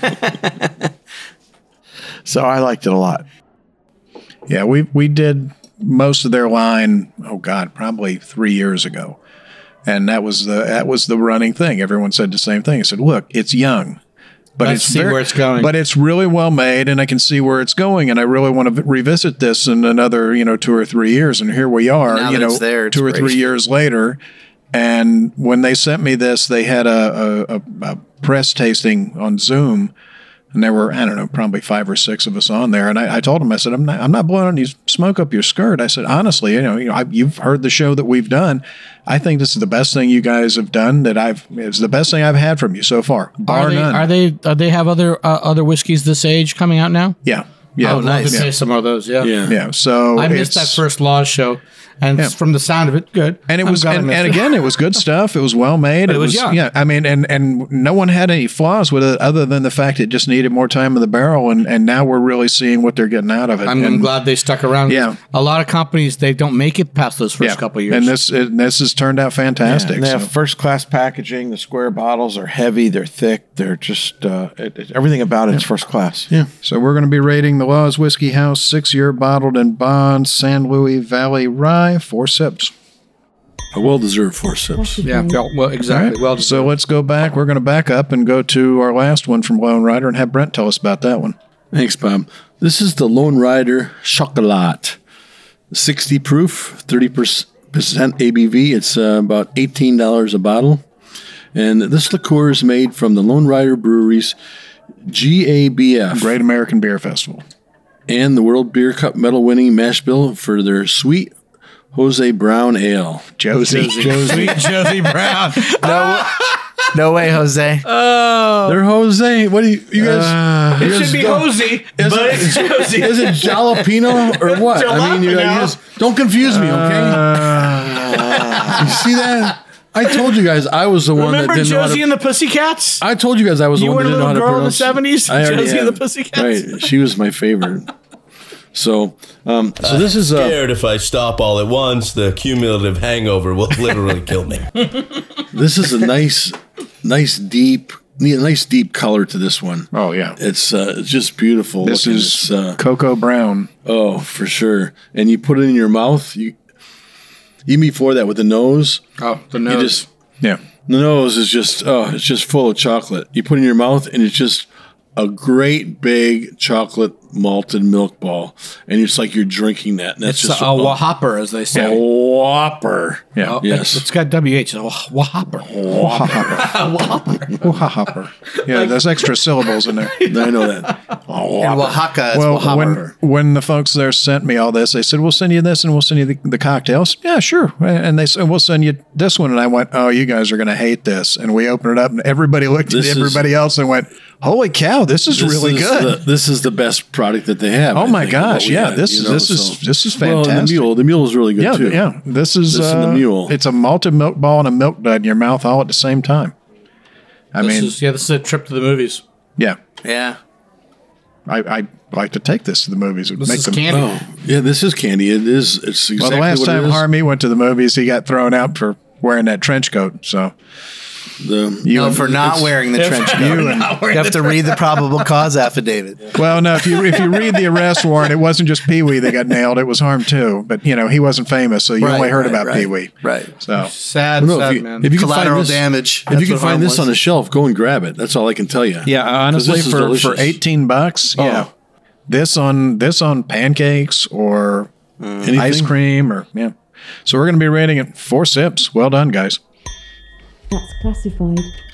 So I liked it a lot. Yeah, we did most of their line, probably 3 years ago. And that was the running thing. Everyone said the same thing. I said, look, it's young. But Let's see where it's going. But it's really well made, and I can see where it's going. And I really want to revisit this in another, 2 or 3 years. And here we are, Now that it's there, it's 2 or 3 years later. And when they sent me this, they had a press tasting on Zoom. And there were, probably 5 or 6 of us on there. And I told them, I said, I'm not blowing any smoke up your skirt. I said, honestly, you've heard the show that we've done. I think this is the best thing you guys have done it's the best thing I've had from you so far, bar none. Are they have other whiskeys this age coming out now? Yeah. Yeah. Oh, nice. Taste some of those. Yeah. Yeah. So I missed that first Laws show. And from the sound of it, good. And it was, and again, it was good stuff. It was well made. It was young. Yeah. I mean, and no one had any flaws with it other than the fact it just needed more time in the barrel. And now we're really seeing what they're getting out of it. I'm glad they stuck around. Yeah. A lot of companies, they don't make it past those first couple of years. And this has turned out fantastic. Yeah, and they have first class packaging. The square bottles are heavy. They're thick. They're just everything about it's first class. Yeah. So we're going to be rating the Laws Whiskey House 6-year bottled and bond San Luis Valley Rye 4 sips. A well-deserved 4 sips. Yeah, well, exactly. Right. Well, so let's go back. We're going to back up and go to our last one from Lone Rider and have Brent tell us about that one. Thanks, Bob. This is the Lone Rider Chocolat. 60 proof, 30% ABV. It's about $18 a bottle. And this liqueur is made from the Lone Rider Brewery's GABF. Great American Beer Festival. And the World Beer Cup medal-winning mash bill for their Sweet Jose Brown Ale. Josie Brown. No way, Jose. They're Jose. What do you guys? It should be Jose, but it's Josie. Is it jalapeno or what? I mean, you just don't confuse me, okay? You see that? I told you guys I was the one that didn't know how to... Josie and the Pussycats? I told you guys I was the one that didn't know how to pronounce... You were a little girl in the 70s? Josie and the Pussycats? Right. She was my favorite. So this is... scared if I stop all at once, the cumulative hangover will literally kill me. This is a nice deep color to this one. Oh, yeah. It's just beautiful. This is cocoa brown. Oh, for sure. And you put it in your mouth. Even before that, with the nose. Oh, the nose. The nose is just, it's just full of chocolate. You put it in your mouth, and it's just a great big chocolate malted milk ball. And it's like you're drinking that. And that's it's just a whopper, as they say. A whopper. Yeah. Oh, yes. It's got WH. Whopper. Whopper. Yeah, there's extra syllables in there. I know that. In Oaxaca, it's Whopper. When the folks there sent me all this, they said, we'll send you this and we'll send you the cocktails. Yeah, sure. And they said, we'll send you this one. And I went, oh, you guys are going to hate this. And we opened it up and everybody looked at everybody else and went, holy cow, this is really good. This is the best product that they have. Oh my gosh! Yeah, this is fantastic. Well, the mule is really good too. Yeah, this is the mule. It's a malted milk ball and a milk dud in your mouth all at the same time. This is a trip to the movies. Yeah, yeah. I like to take this to the movies. This is candy. Oh, yeah, this is candy. It is. It's exactly the last what time it is. Harmy went to the movies, he got thrown out for wearing that trench coat. So For not wearing the trench coat. You have to read the probable cause affidavit. Well, no, if you read the arrest warrant, it wasn't just Pee Wee that got nailed. It was Harm too. But he wasn't famous, so you only heard about Pee Wee. Right. So sad, man. If you can Collateral find this, damage. If you can find this on the shelf, go and grab it. That's all I can tell you. Yeah, honestly, for $18, yeah. This on pancakes or ice cream or So we're going to be rating it 4 sips. Well done, guys. That's classified.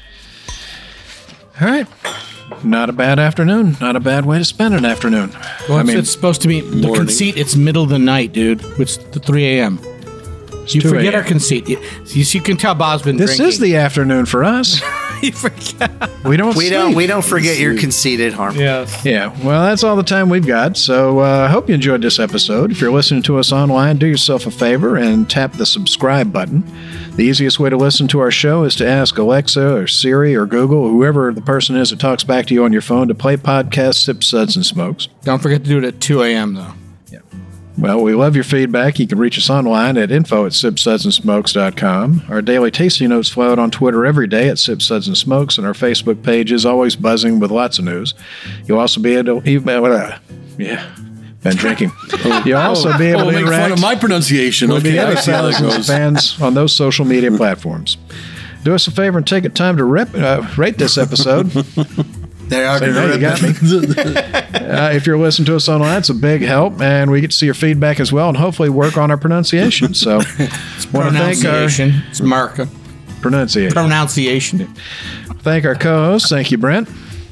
All right. Not a bad afternoon. Not a bad way to spend an afternoon. Well, it's supposed to be the conceit. It's middle of the night, dude. It's the 3 a.m. You forget our conceit. You can tell Bob's been drinking. This is the afternoon for us. You forget. We don't forget your conceited, Harm. Yes. Yeah. Well, that's all the time we've got. So I hope you enjoyed this episode. If you're listening to us online, do yourself a favor and tap the subscribe button. The easiest way to listen to our show is to ask Alexa or Siri or Google, or whoever the person is that talks back to you on your phone, to play podcast Sips, Suds, and Smokes. Don't forget to do it at 2 a.m. though. Yeah. Well, we love your feedback. You can reach us online at info@sipsudsandsmokes.com. Our daily tasting notes flow out on Twitter every day at Sips, Suds, and Smokes, and our Facebook page is always buzzing with lots of news. You'll also be able to been drinking. You'll also be able to make interact fun of my pronunciation. with Okay, the other I see how that thousands of goes. fans on those social media platforms. Do us a favor and take a time to rate this episode. They are So now you got me. If you're listening to us online, it's a big help, and we get to see your feedback as well, and hopefully work on our pronunciation. So, want to thank our It's Marca. Pronunciation. Thank our co-hosts. Thank you, Brent.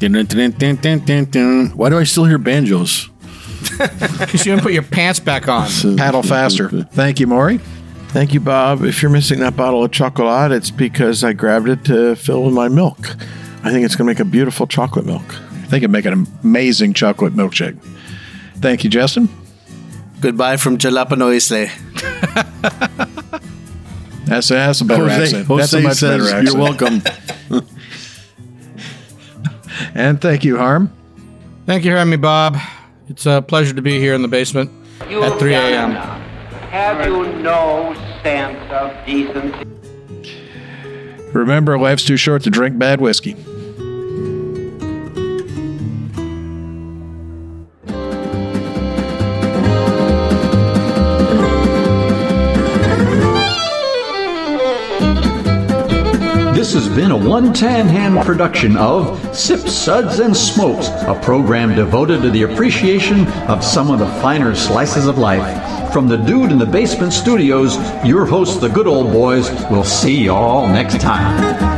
Why do I still hear banjos? Because you didn't put your pants back on. Paddle faster. Thank you, Maury. Thank you, Bob. If you're missing that bottle of chocolate, it's because I grabbed it to fill with my milk. I think it's going to make a beautiful chocolate milk. I think it'd make an amazing chocolate milkshake. Thank you, Justin. Goodbye from Jalapeno. That's a better accent. That's a much better accent. You're welcome. And thank you, Harm. Thank you for having me, Bob. It's a pleasure to be here in the basement at 3 a.m. Have you no sense of decency? Remember, life's too short to drink bad whiskey. This has been a One Tan Hand production of Sips, Suds, and Smokes, a program devoted to the appreciation of some of the finer slices of life. From the Dude in the Basement Studios, your hosts, the Good Old Boys, will see you all next time.